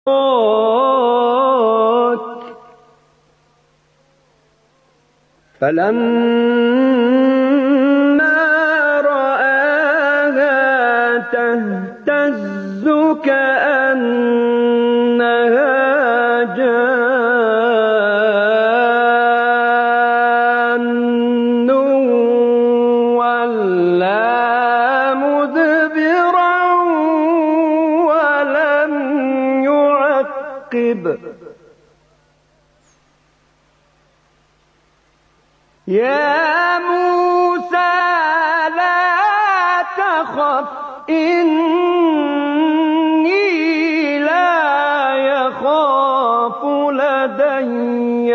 فلما رآها تهتز كأنها جان ولا مدبرا ولم يعقب. يا موسى لا تخف إني لا يخاف لدي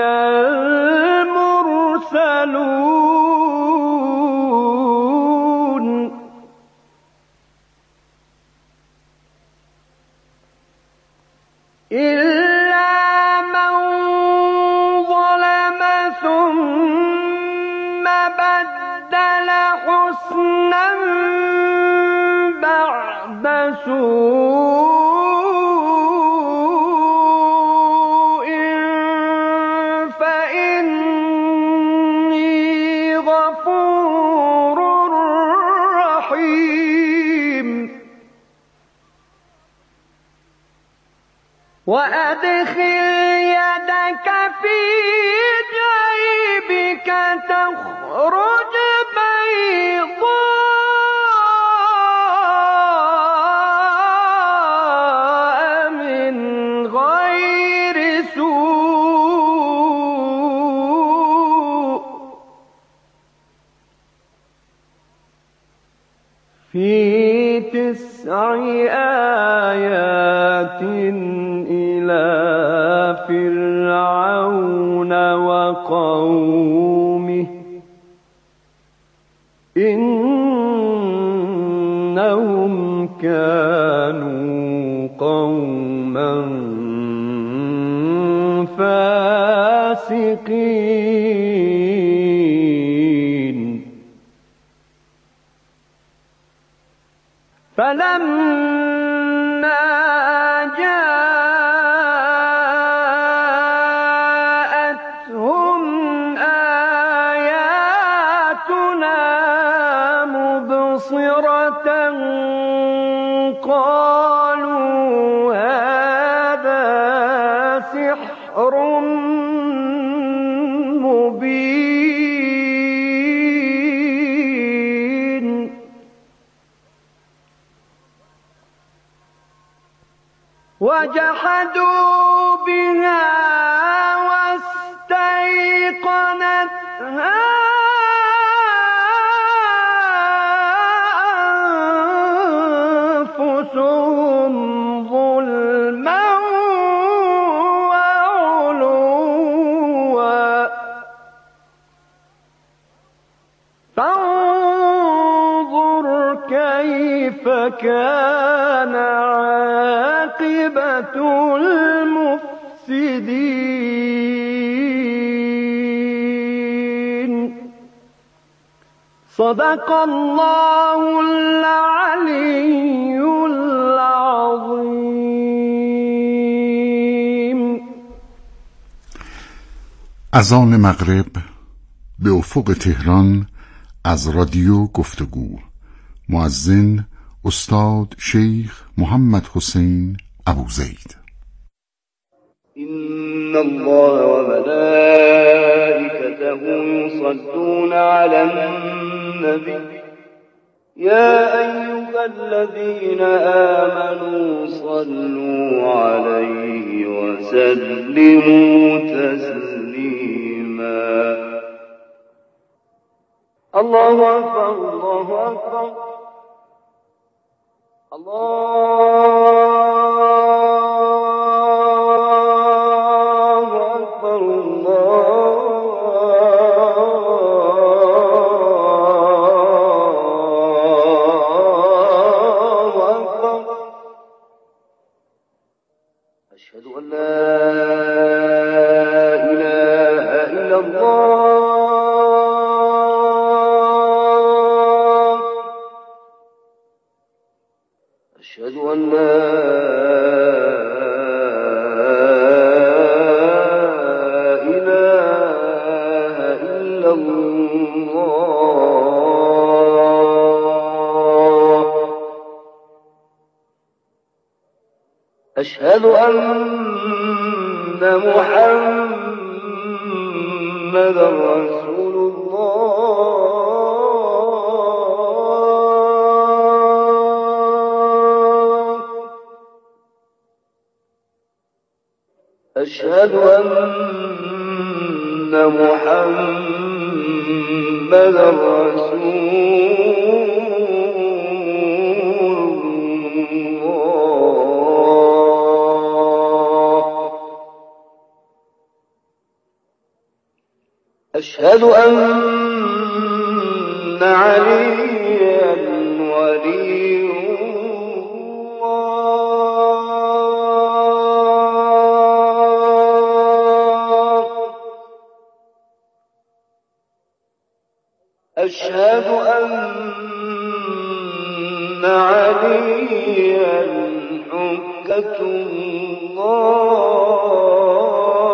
المرسلون. إلا من ظلم ثم بدل حسنا بعد سوء فإني غفور رحيم. وأدخل يدك في جيبك تخرج بيضاء من غير سوء في 9 آيات إلى فرعون وقومه إنهم كانوا قوما فاسقين. فلما جاءتهم آياتنا مبصرة قالوا هذا سحر مبين. وجحدوا بها واستيقنتها أنفسهم ظلما وعلوا فانظر كيف كان عاقبة المفسدين. صدق الله العلي العظيم. اذان مغرب به افق تهران از رادیو گفتگو. مؤذن استاد شیخ محمد حسین ابوزید. إن الله وملائكته يصلون على النبي يا أيها الذين آمنوا صلوا عليه وسلموا تسليما. الله أكبر الله أكبر الله أكبر الله أكبر. أشهد أن لا إله إلا الله. أشهد أن لا أشهد أن محمدا رسول الله أشهد أن محمدا رسول أشهد أن عليا ولي الله أشهد أن عليا حجة الله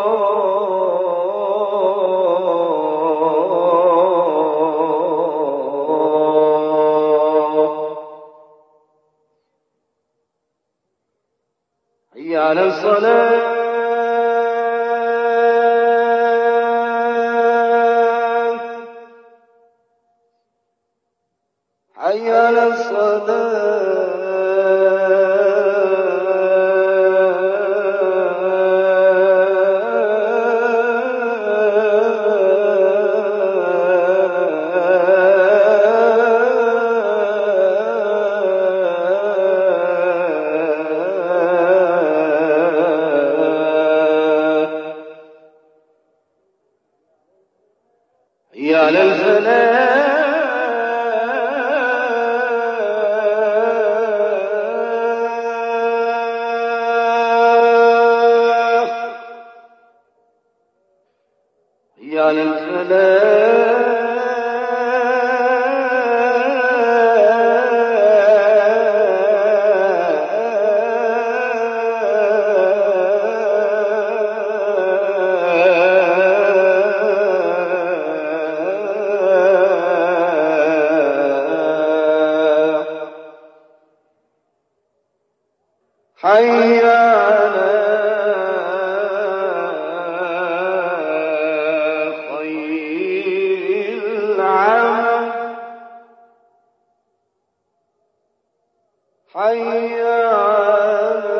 حي على الصلاة حي على حي على الفلاح حي على الفلاح حي على خير العمل حي على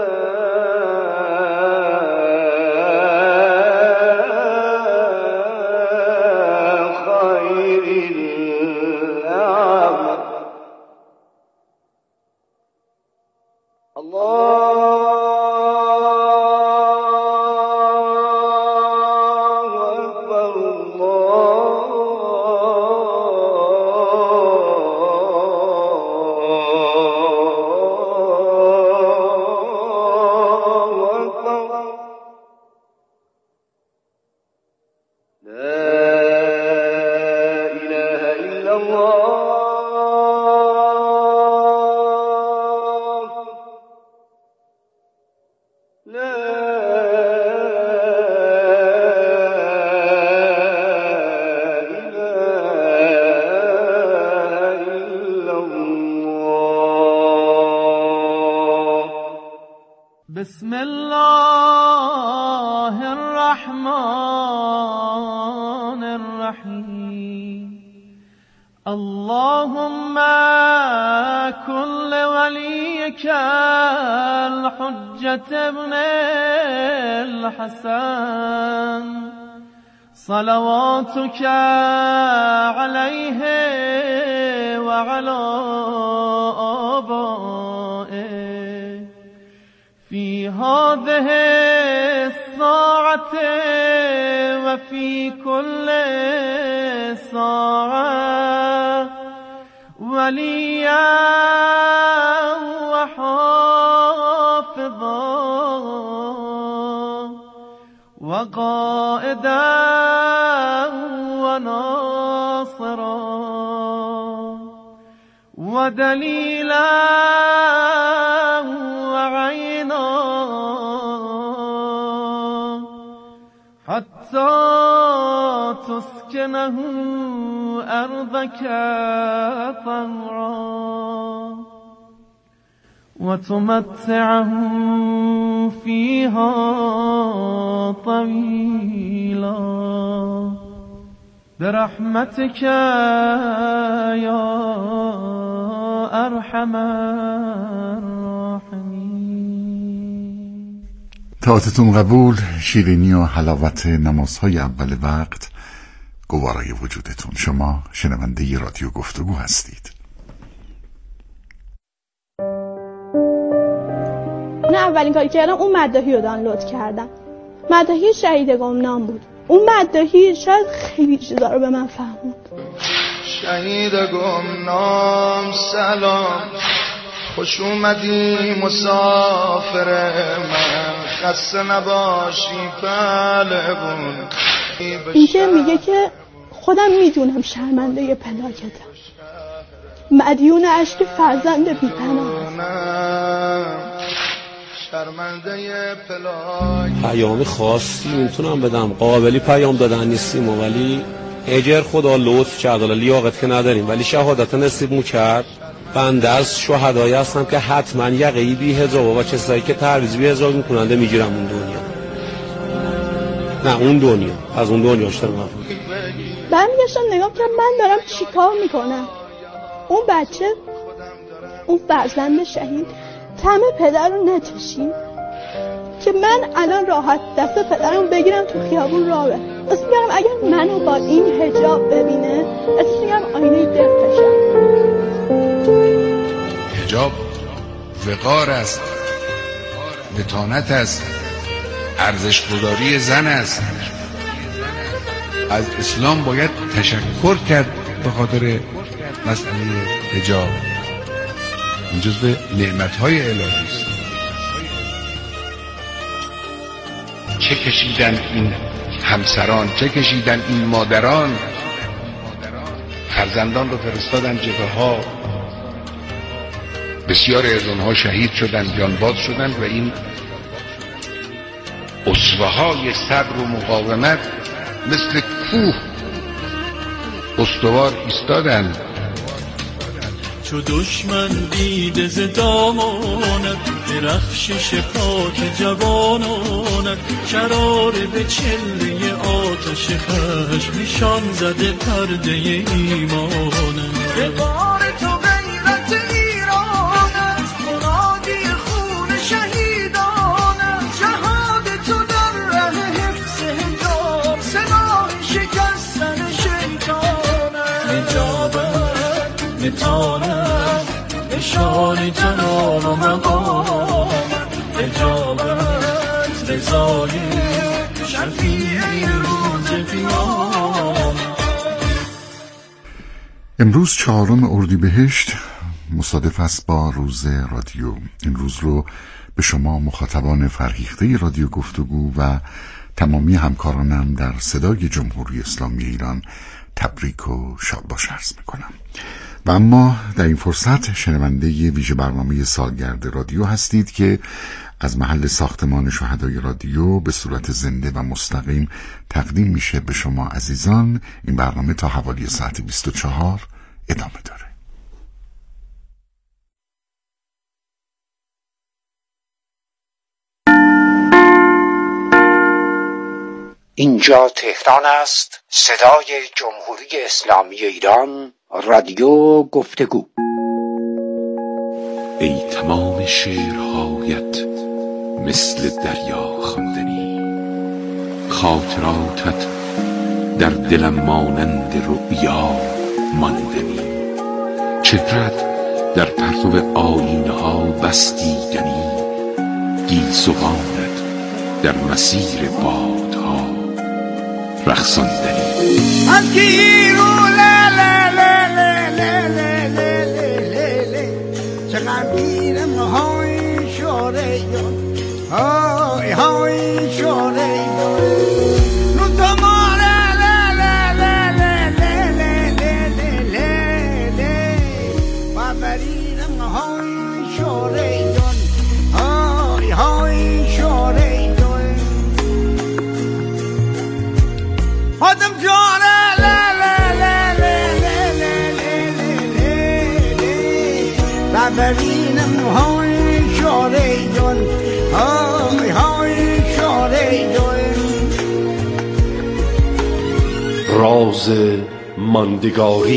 خير العمل الله أكبر الله أكبر لا إله إلا الله لا إله إلا الله بسم الله الرحمن الرحيم اللهم كن لوليك الحجة ابن الحسن صلواتك عليه وعلى آبائه في هذه الساعة وفي كل ساعة وليا وحافظا وقائدا وناصرا ودليلا وعينا حتى تسكنه أرضك طوعا وتمتعه فيها طويلا برحمتك يا أرحم الراحمين. طاعتتون قبول. شیرینی و حلاوت نمازهای اول وقت گوارای وجودتون. شما شنونده رادیو گفتگو هستید. من اولین کاری کردم اون مداحی رو دانلود کردم. مداحی شهید گمنام بود. اون مداحی شاید خیلی چیزا رو به من فهموند. شهید گمنام سلام، خوش اومدی مسافر من، خسته نباشی پهلوون. اینکه میگه که خودم میدونم شرمنده پلاکتم، مدیون عشق فرزند بی‌پناه. پیام خاصی میتونم بدم، قابلی پیام دادن نیستیم ولی اجر خدا لطف کرد، لیاقت که نداریم ولی شهادت نصیب مو کرد. بنده از شهدایی هستم که حتما یقه‌ای بی حجاب و کسایی که تعویض بی حجاب میکننده میگیرم اون دنیا. نه اون دنیا، از اون دنیا اشترم. برمیگشتم نگاه کردم من دارم چیکار میکنم. اون بچه، اون فرزند شهید طعم پدر رو نچشید که من الان راحت دست پدرم بگیرم تو خیابون راه برم. اصلا میگم اگر منو با این حجاب ببینه اصلا میگم آینه دقشم. حجاب وقار است، متانت است، ارزش‌گذاری زن است. از اسلام باید تشکر کرد به خاطر مسئله حجاب. این جزو نعمت‌های الهی است. چه کشیدن این همسران، چه کشیدن این مادران، فرزندان رو فرستادن جبهه‌ها، بسیاری از اونها شهید شدن، جانباز شدن و این اسوه‌های صبر و مقاومت مثل کوه استوار ایستادن. چو دشمن دیده ز دامانت، درخشش پاک جوانانت، شرار به چله آتش خشم نشان زده پرده ایمانت. به بار تو غیرت ایرانت، مرادی خون شهیدانت، جهاد تو در ره حفظ حجاب، سلاح شکستن شیطانت. حجابت متانت، نشان جلال و مقامت، حجابت رضای شفیع روز قیامت. امروز 4 اردیبهشت مصادف است با روز رادیو. این روز رو به شما مخاطبان فرهیخته رادیو گفتگو و تمامی همکارانم در صدای جمهوری اسلامی ایران تبریک و شادباش عرض میکنم. و اما در این فرصت شنونده ویژه برنامه سالگرد رادیو هستید که از محل ساختمان شهدای رادیو به صورت زنده و مستقیم تقدیم میشه به شما عزیزان. این برنامه تا حوالی ساعت 24 ادامه داره. اینجا تهران است، صدای جمهوری اسلامی ایران، رادیو گفتگو. ای تمام شعرهایت مثل دریا خواندنی، خاطراتت در دلم مانند رؤیا ماندنی. چهرت در پرتو آینه ها بستیدنی، گیسوانت در مسیر بادها رقصاندنی. از گیرو لا لا لا لا لا لا لا لا لا چقدر گیرم های شوره یون، های های شوره یون، رو تمام لا لا لا لا لا لا لا لا لا و بریرم های شوره یون، های های شوره یون. آدم جانه لا لا لا لا لا لا لا لا و برینم های شاره جان، راز ماندگاری.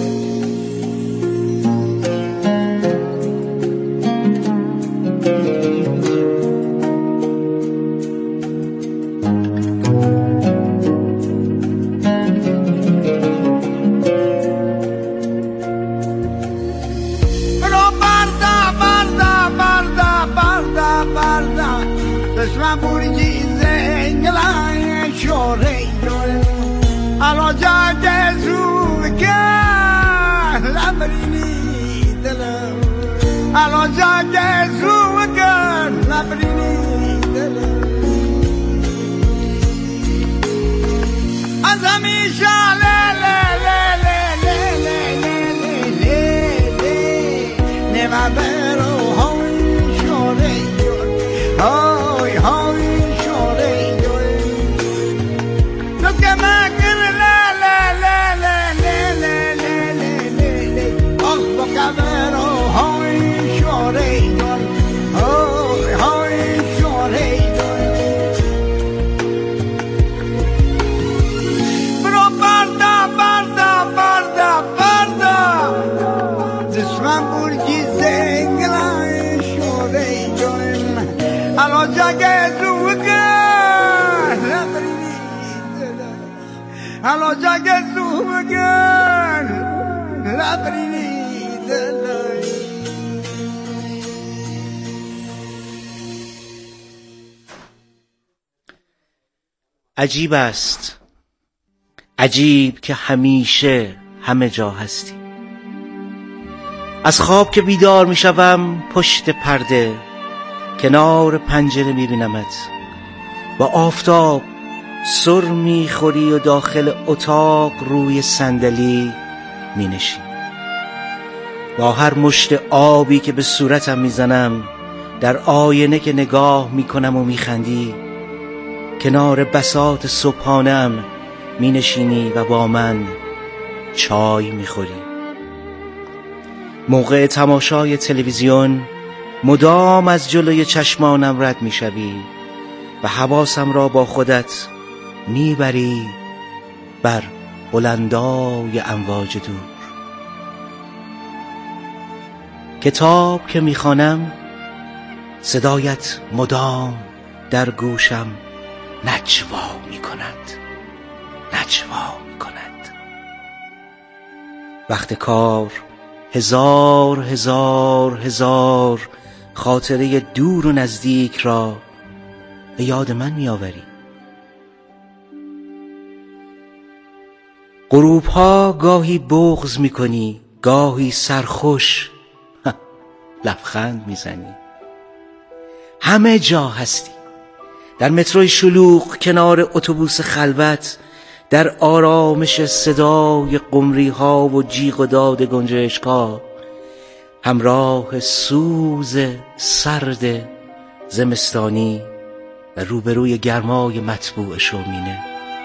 عجیب است، عجیب که همیشه همه جا هستی. از خواب که بیدار می شوم پشت پرده کنار پنجره می بینمت. با آفتاب سر می خوری و داخل اتاق روی صندلی می نشینی. با هر مشت آبی که به صورتم می زنم در آینه که نگاه می کنم و می خندی. کنار بساط صبحانه‌ام می نشینی و با من چای می خوری. موقع تماشای تلویزیون مدام از جلوی چشمانم رد می شوی و حواسم را با خودت می بری بر بلندای امواج دور. کتاب که می خوانم صدایت مدام در گوشم نجوا می کند، نجوا می کند. وقت کار هزار هزار هزار خاطره دور و نزدیک را به یاد من می آوری. غروب ها گاهی بغض می کنی، گاهی سرخوش لبخند می زنی. همه جا هستی، در متروی شلوغ، کنار اتوبوس خلوت، در آرامش صدای قمری ها و جیغ و داد گنجشک‌ها، همراه سوز سرد زمستانی و روبروی گرمای مطبوع شومینه.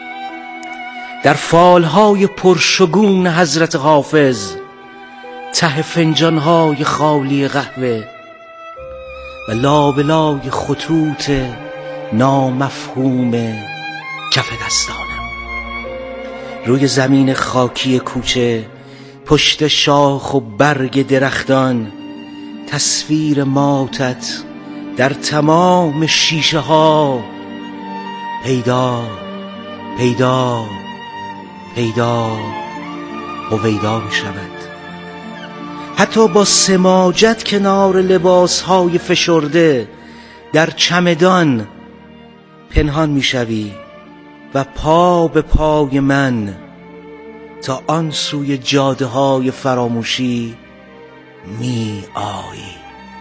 در فالهای پرشگون حضرت حافظ، ته فنجانهای خالی قهوه و لابلای خطوط نامفهوم کف دستانم. روی زمین خاکی کوچه، پشت شاخ و برگ درختان، تصویر ماتت در تمام شیشه ها پیدا پیدا پیدا هویدا می شود. حتی با سماجت کنار لباسهای فشرده در چمدان پنهان می شوی و پا به پای من تا آن سوی جاده های فراموشی می آیی.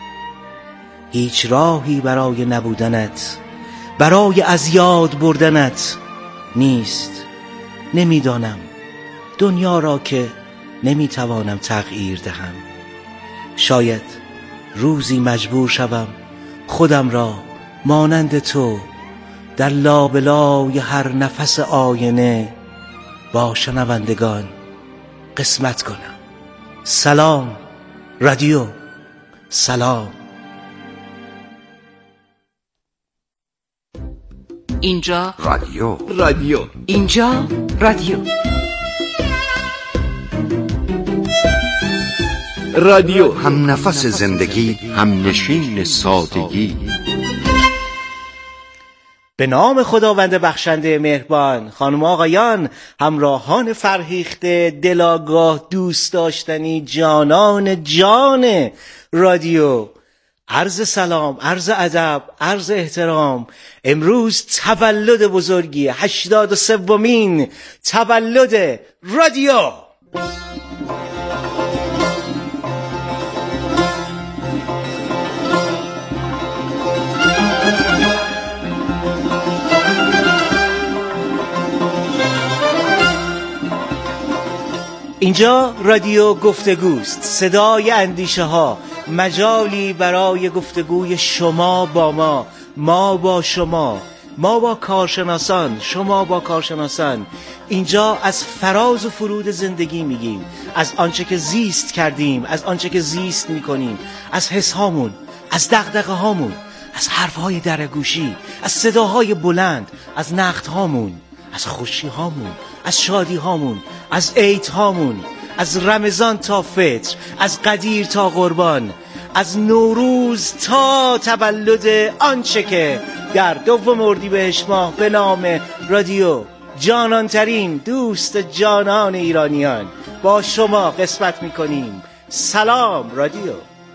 هیچ راهی برای نبودنت، برای از یاد بردنت نیست. نمیدانم دنیا را که نمیتوانم تغییر دهم. شاید روزی مجبور شوم خودم را مانند تو در لابلای هر نفس آینه با شنوندگان قسمت کنم. سلام رادیو، سلام. اینجا رادیو، اینجا رادیو. رادیو هم نفس زندگی، هم نشین سادگی. به نام خداوند بخشنده مهربان. خانم آقایان، همراهان فرهیخته، دلاگاه، دوست داشتنی، جانان جان رادیو، عرض سلام، عرض ادب، عرض احترام. امروز تولد بزرگی، 83مین تولد رادیو. اینجا رادیو گفتگوست، صدای اندیشه ها، مجالی برای گفتگوی شما با ما با شما، ما با کارشناسان، شما با کارشناسان. اینجا از فراز و فرود زندگی میگیم، از آنچه که زیست کردیم، از آنچه که زیست میکنیم، از حس هامون، از دغدغه هامون، از حرفهای درگوشی، از صداهای بلند، از نقد هامون، از خوشی هامون، از شادی هامون، از عید هامون، از رمضان تا فطر، از قدیر تا قربان، از نوروز تا تولد آنچه که در 2 اردیبهشت ماه به نام رادیو، جانانترین دوست جانان ایرانیان، با شما قسمت میکنیم. سلام رادیو.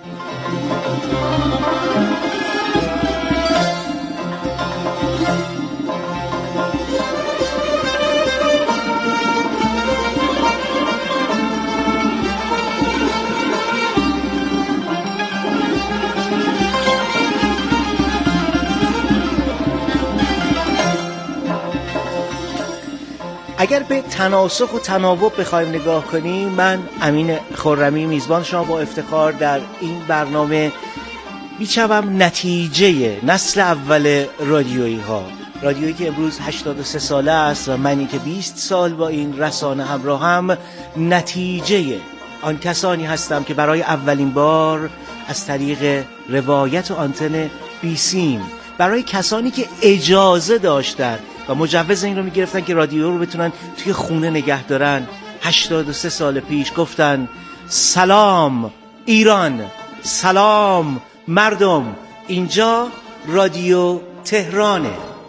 اگر به تناسخ و تناوب بخوایم نگاه کنیم، من امین خرمی میزبان شما با افتخار در این برنامه میشوم نتیجه نسل اول رادیویی ها، رادیویی که امروز 83 ساله است و منی که 20 سال با این رسانه همراهم، نتیجه آن کسانی هستم که برای اولین بار از طریق روایت و آنتن بیسیم، برای کسانی که اجازه داشتن و مجوز این رو میگرفتن که رادیو رو بتونن توی خونه نگه دارن، 83 سال پیش گفتن سلام ایران، سلام مردم، اینجا رادیو تهرانه.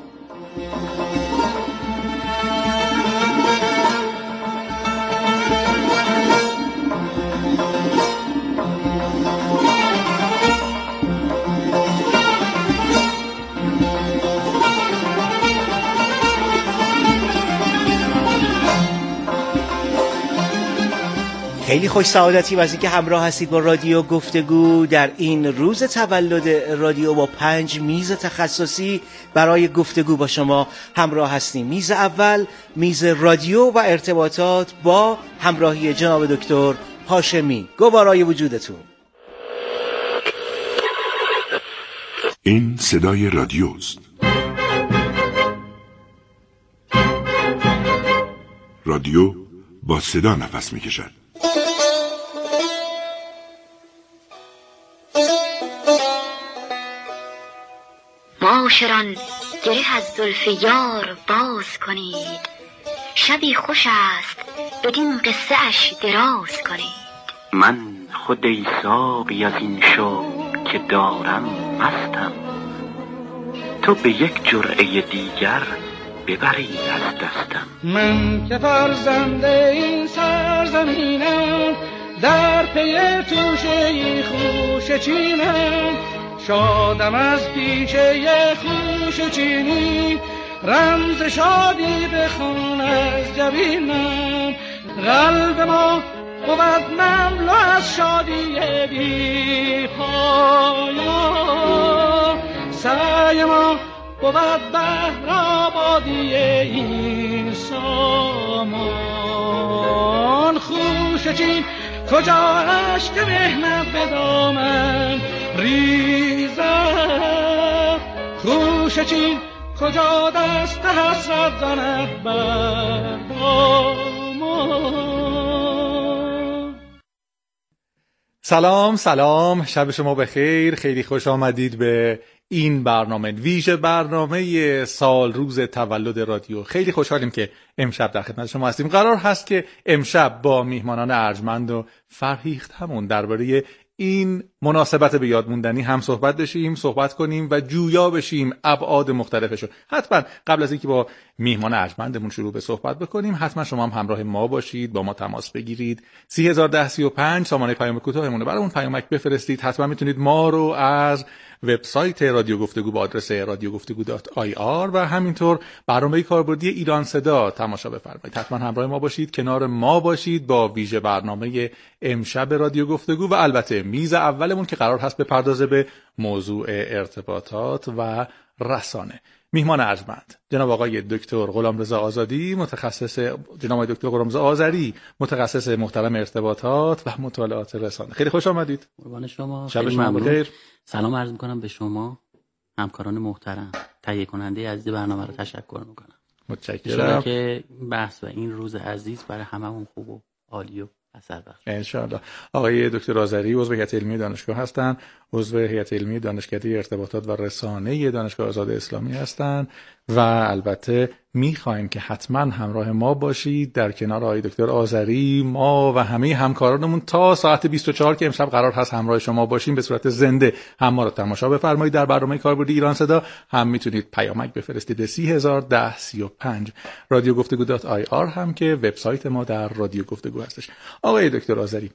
خیلی خوش سعادتی از اینکه همراه هستید با رادیو گفتگو در این روز تولد رادیو. با 5 میز تخصصی برای گفتگو با شما همراه هستیم. میز اول میز رادیو و ارتباطات با همراهی جناب دکتر هاشمی. گوارای وجودتون. این صدای رادیوست. رادیو با صدا نفس میکشد. معاشران گره از زلف یار باز کنید، شبی خوش است بدین قصه اش دراز کنید. من خود ای ساقی از این شوق که دارم مستم، تو به یک جرعه دیگر ببرید از دستم. من که فرزند این سرزمینم، در پی توشه خوش چینم، شادم از پیشه خوش چینی، رمز شادی بخوان از جبینم. قلب ما بود مملو از شادی بی پایان، سعی ما بود بهر آبادی این سامان. خوش چین کجا اشک مهنت به دامن ریزد، خوش چین کجا دست حسرت زند بر دامان. سلام، شب شما بخیر. خیلی خوش آمدید به این برنامه ویژه برنامه سال روز تولد رادیو. خیلی خوشحالیم که امشب در خدمت شما هستیم. قرار هست که امشب با میهمانان ارجمند و فرهیختمون درباره این مناسبت به یاد موندنی هم صحبت کنیم و جویا بشیم ابعاد مختلفشون. حتما قبل از اینکه با میهمان ارجمندمون شروع به صحبت بکنیم، حتما شما هم همراه ما باشید، با ما تماس بگیرید. 301035 سامانه پیام کوتاهمونه، برامون پیامک بفرستید. حتما میتونید ما رو از وبسایت رادیو گفتگو با آدرس radiogoftego.ir و همینطور برنامه کاربردی ایران صدا تماشا بفرمایید. حتما همراه ما باشید، کنار ما باشید با ویژه برنامه امشب رادیو گفتگو و البته میز اولمون که قرار هست بپردازه به موضوع ارتباطات و رسانه. میهمان ارجمند جناب آقای دکتر غلامرضا آزادی، جناب آقای دکتر غلامرضا آذری، متخصص محترم ارتباطات و مطالعات رسانه. خیلی خوش آمدید. قربان شما. شب شما بخیر. سلام عرض می‌کنم به شما همکاران محترم، تهیه کننده عزیز برنامه رو تشکر می‌کنم. متشکرم که بحث و این روز عزیز برای هممون خوب و عالی و اثر بخش ان شاء الله. آقای دکتر آذری عضو هیئت علمی دانشگاه هستند، عضو هیئت علمی دانشکده ارتباطات و رسانه دانشگاه آزاد اسلامی هستند و البته می‌خوایم که حتما همراه ما باشید در کنار آقای دکتر آذری. ما و همه همکارانمون تا ساعت 24 که امشب قرار هست همراه شما باشیم به صورت زنده، هم ما رو تماشا بفرمایید در برنامه کاربردی ایران صدا، هم میتونید پیامک بفرستید 301035 radiogoftego.ir هم که وبسایت ما در رادیو گفتگو هستش. آقای دکتر آذری،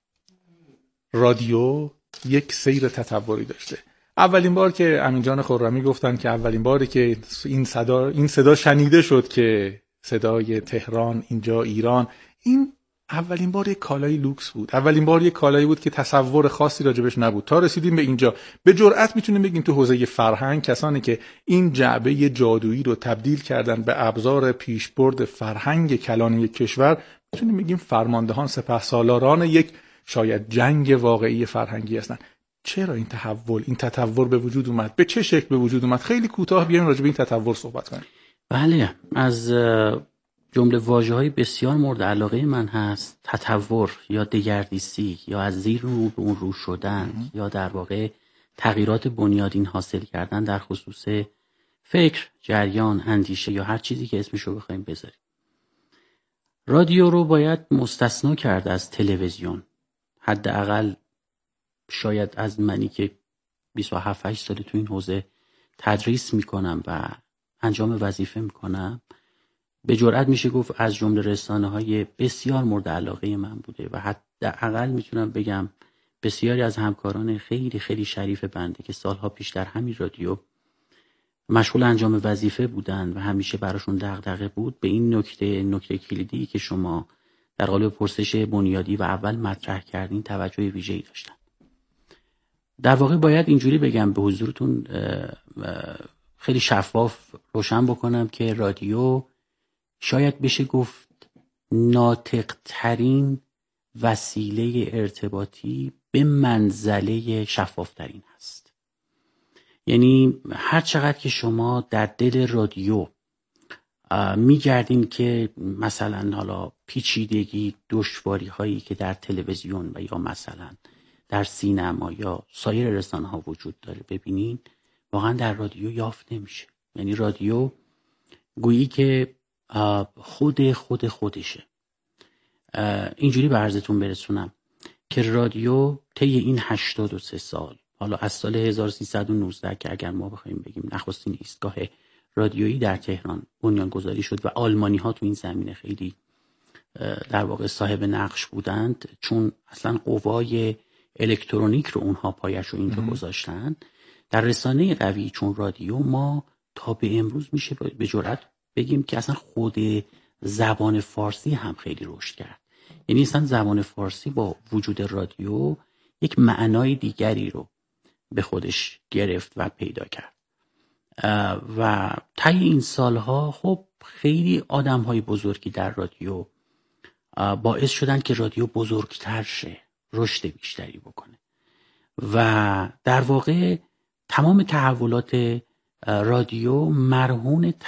رادیو یک سیر تطوری داشته. اولین بار که امین جان خرمی گفتن که اولین باری که این صدا شنیده شد که صدای تهران، اینجا ایران، این اولین بار یک کالای لوکس بود، اولین بار یک کالایی بود که تصور خاصی راجبش نبود. تا رسیدیم به اینجا به جرئت میتونیم بگیم تو حوزه فرهنگ کسانی که این جعبه جادویی رو تبدیل کردن به ابزار پیشبرد فرهنگ کلان یک کشور، میتونیم بگیم فرماندهان، سپهسالاران یک شاید جنگ واقعی فرهنگی هستن. چرا این تطور به وجود اومد؟ به چه شکل به وجود اومد؟ خیلی کوتاه بیایم راجع به این تطور صحبت کنیم. بله، از جمله واژه‌های بسیار مورد علاقه من هست تطور یا دگردیسی یا از زیر رو به اون رو شدن یا در واقع تغییرات بنیادین حاصل کردن در خصوص فکر، جریان، اندیشه یا هر چیزی که اسمش رو بخوایم بذاریم. رادیو رو باید مستثنا کرد از تلویزیون. حداقل شاید از منی که 27-8 سال تو این حوزه تدریس میکنم و انجام وظیفه میکنم، به جرئت میشه گفت از جمله رسانه‌های بسیار مورد علاقه من بوده و حداقل میتونم بگم بسیاری از همکاران خیلی خیلی شریف بنده که سالها پیش در همین رادیو مشغول انجام وظیفه بودن و همیشه براشون دغدغه بود، به این نکته کلیدی که شما در قالب پرسش بنیادی و اول مطرح کردین توجه ویژه‌ای داشتن. در واقع باید اینجوری بگم به حضورتون خیلی شفاف روشن بکنم که رادیو شاید بشه گفت ناطق‌ترین وسیله ارتباطی به منزله شفافترین هست. یعنی هر چقدر که شما در دل رادیو میگردین که مثلا حالا پیچیدگی، دشواری هایی که در تلویزیون و یا مثلا در سینما یا سایر رسانه ها وجود داره ببینین، واقعا در رادیو یافت نمیشه. یعنی رادیو گویی که خودشه. اینجوری به عرضتون برسونم که رادیو طی این 83 سال، حالا از سال 1319 که اگر ما بخوایم بگیم نخستین ایستگاه رادیویی در تهران بنیانگذاری شد و آلمانی ها تو این زمینه خیلی در واقع صاحب نقش بودند، چون اصلا قوای الکترونیک رو اونها پایش رو اینجا گذاشتن. در رسانه قوی چون رادیو ما تا به امروز میشه به جرئت بگیم که اصلا خود زبان فارسی هم خیلی رشد کرد. یعنی اصلا زبان فارسی با وجود رادیو یک معنای دیگری رو به خودش گرفت و پیدا کرد و طی این سالها خب خیلی آدم‌های بزرگی در رادیو باعث شدن که رادیو بزرگتر شه، رشد بیشتری بکنه و در واقع تمام تحولات رادیو مرهون